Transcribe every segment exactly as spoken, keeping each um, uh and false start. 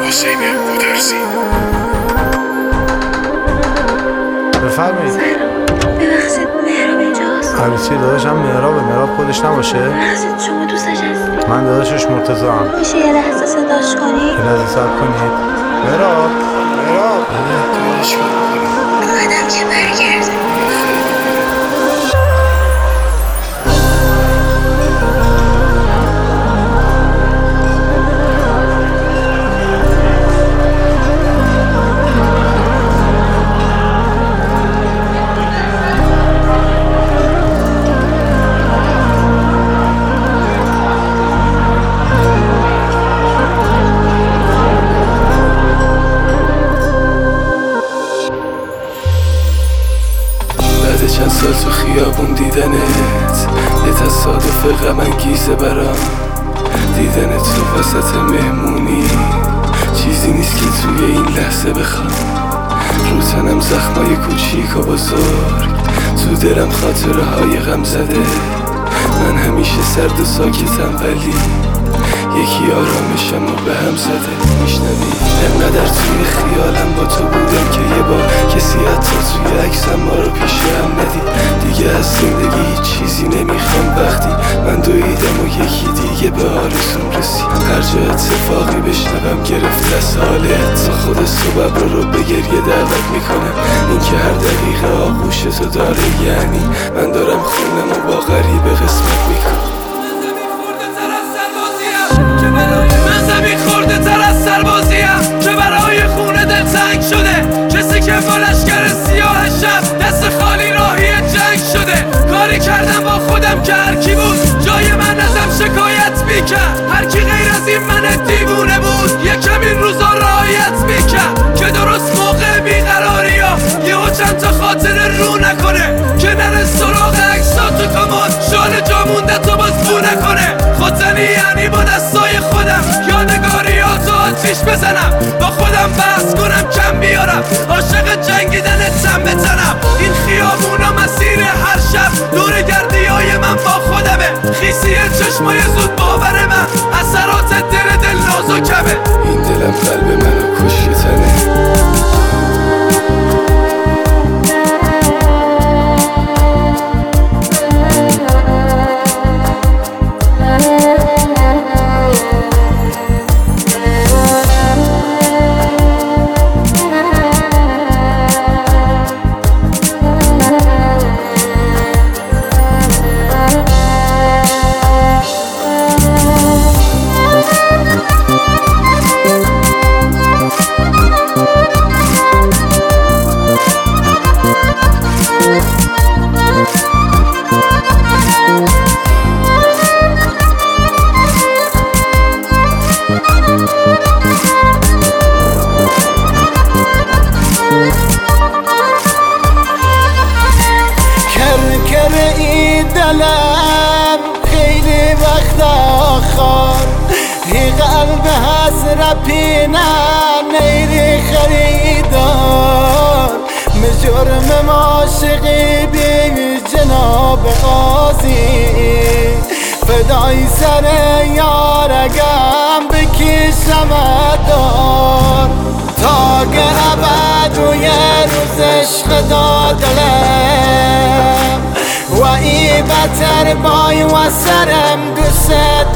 حسین گودرزی. بفرمایید. ببخشید مهراب اینجاست؟ عروسی داداشم مهرابه. مهراب خودش نباشه؟ ببخشید شما دوستش هستی؟ من داداشش مرتضی هم. میشه یه لحظه صداش کنی؟ یه لحظه صبر کنید. مهراب مهراب تو چیکار می‌کنی؟ اومدم که برگرده. چند سال تو خیابون دیدنت یه تصادف غم انگیزه برام. دیدنت تو وسط مهمونی چیزی نیست که توی این لحظه بخوام. رو تنم زخمای کوچیک و بزرگ، تو دلم خاطره های غم زده. من همیشه سرد و ساکتم ولی یکی آرامشم رو به هم زده. میشنوی انقدر توی خیالم با تو بودم که یه بار کسی حتی توی عکسم ما رو پیش هم ندید. دیگه از زندگی هیچ چیزی نمیخوام وقتی من دویدم و یکی دیگه به آرزوم رسید. هر جا اتفاقی بشنوم گرفت از حالت، تا خود صبح رو رو به گریه دعوت میکنم. این که هر دقیقه آغوش تو داره یعنی من دارم خونم و با غریبه قسمت میکنم. من زمین خورده تر از سربازیم که برای خونه دل تنگ شده. کسی که با لشکر سیاه شب دست خالی راهی جنگ شده. کاری کردم با خودم که هرکی بود جای من ازم شکایت میکرد. هرکی غیر از این من دیوونه بود یکم این روزا رعایت میکرد که درست موقع بیقراری ها یهو چند تا خاطر رو نکنه که نره سراغ عکسا تو کامون شال جا مونده تو باز بو نکنه. خودزنی یعنی با دستای خودم یادگاریاتو آتیش بزنم، با خودم بحث کنم کم بیارم، عاشق جنگیدنتم بتنم. این خیابونا مسیر هر شب دور گردی های من با خودمه. خیسی چشمای زود باور من اثرات دل دل نازکمه. این دلم قلب منو کشیدنه. دلم خیلی وقت آخر هی قلب حسرت پینم نیری خریدار مجرم عاشقی بی جناب قاضی فدای سر یارگم بکشم دار تا که ابد و یه روز عشق دادلم و ای بتر بای و سرم دوست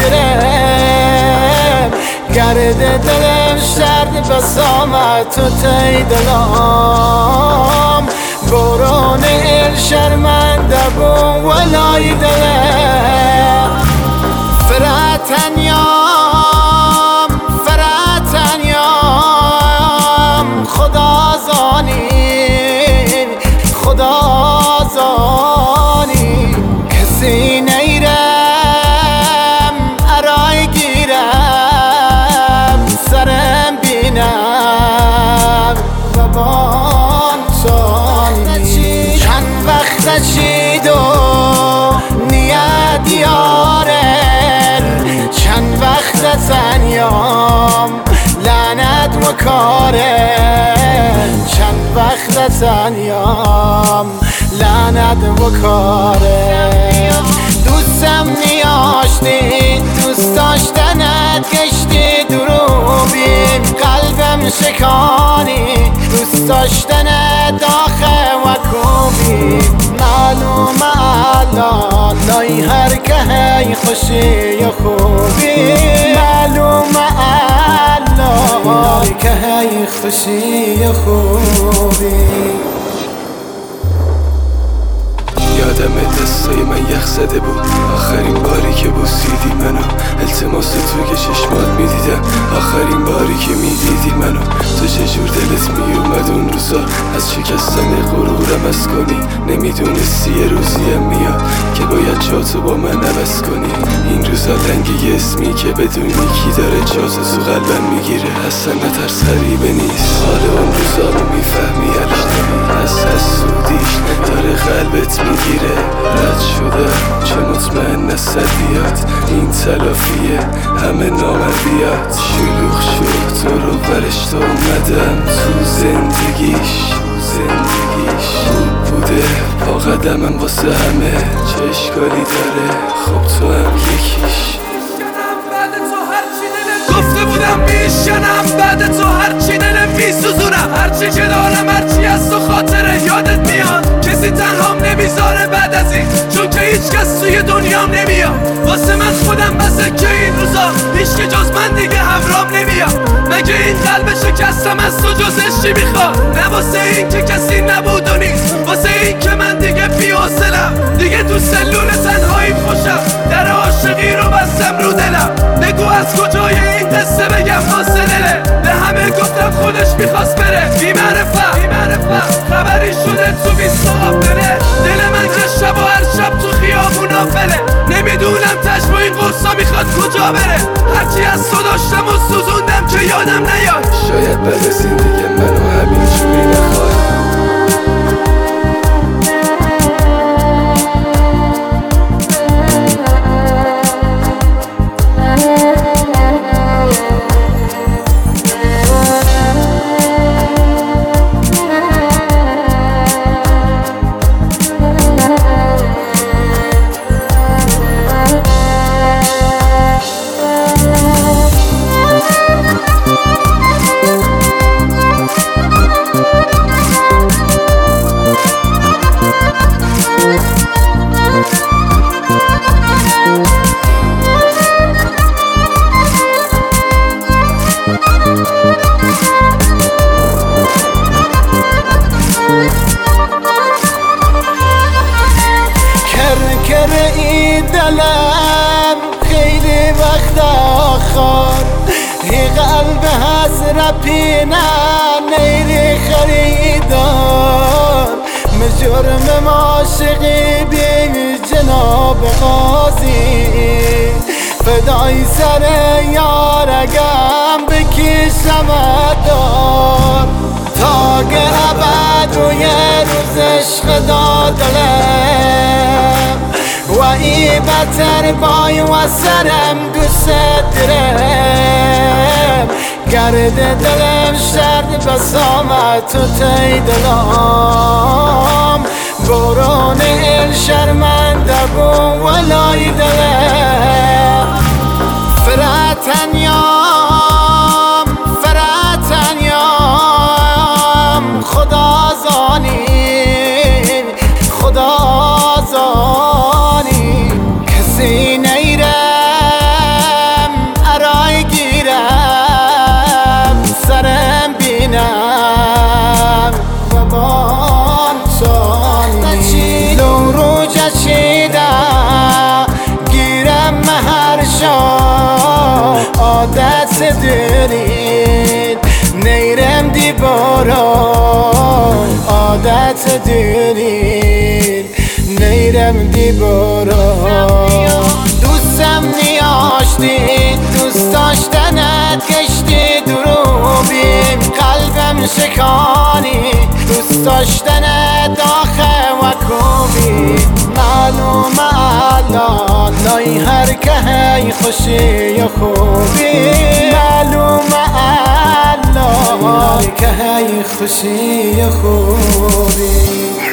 درم گرد دلم شرد بسامت تو تی دلم برون ال شرمنده بو ولای دلم فراتن یام فراتن یام خدا زانی خدا زانی کسی نیرم ارای گیرم سرم بینم و بانسانی چند وقت چید و نیت یارن چند وقت زنیام لعنت و کارن چند وقت زنیام لعنت و کارن دوستم نیاشتی دوست داشتنت گشتی دروبیم قلب شکانی دوست داشتن داخه و کوبی معلومه الان لای هر که هی خوشی و خوبی معلومه الان لای که هی خوشی و خوبی یادم دستای من یخ زده بود آخرین باری که بوسیدی منو التماس تو که چشمات میدیدم آخرین باری که میدیدی منو تو چجور دلت میومد اون روزا از شکستن غرورم از کنی نمیدونستی یه روزیم میاد که باید جاتو با من عوض کنی این روزا لنگ اسمی که بدونی کی داره جاتو تو قلبم میگیره اصلا نترس غریبه نیست حال اون روزا رو میفهمی الان از حسودیش داره قلبت میگیره رد شده چه مطمئن نصد بیاد این تلافیه همه نامردیات شلوغ شد تو رو برشت اومدم تو زندگیش زندگیش خوب بوده پا قدمم واسه همه چه اشکالی داره خب تو هم یکیش گفته بودم میشنم بعد تو هرچی دلم میسوزونم هرچی که دارم هرچی از تو خاطره یادت میاد کسی تنهام نمیذاره بعد از این چون که هیچ کس توی دنیام نمیاد واسه من خودم بسه که این روزا هیچ که جز من دیگه همرام نمیاد مگه این قلب شکستم از تو جزش چی میخواد نه واسه این که کسی نبود و نیست واسه این که من دیگه بی‌حوصله‌ام دیگه تو سلول تنهاییم خوشم در عاشقی رو بستم رو دلم نگو از کجای این قصه بگم واسه دله به همه گفتم خودش میخواست بره بی معرفت بی معرفت خبری شده تو بیست آفره دل من که شب و هر شب تو خیابونا فله نمیدونم تشم این قصه میخواد کجا بره هرچی از تو داشتم و سوزوندم که یادم نیاد شاید بعد از این دیگه منو همین جوری نخواهد دلم خیلی وقت آخر ای قلب حسرت پینه نیری خریدار مجرم عاشقی بی جناب قاضی فدای سر یارگم بکشم دار تا که ابد روی روز عشق دادلم و ای بتر بای و سرم گسه درم گرد دلم شرد بسامت تو تی دلم برون ال شرمنده بو ولای دلم فراتن یام فراتن یام خدا زانی خدا زانی کسی نیرم ارای گیرم سرم بینم و بانسانی لون رو جشیده گیرم هر شام عادت دلید نیرم دی باران عادت دلید نیرم دی باران دوستم نیاشتی دوست داشتنت گشتی دروبیم قلبم شکانی دوست داشتنت آخه و کوبی معلومه الان لای هر که هی خوشی و خوبی معلومه الان لای که هی خوشی و خوبی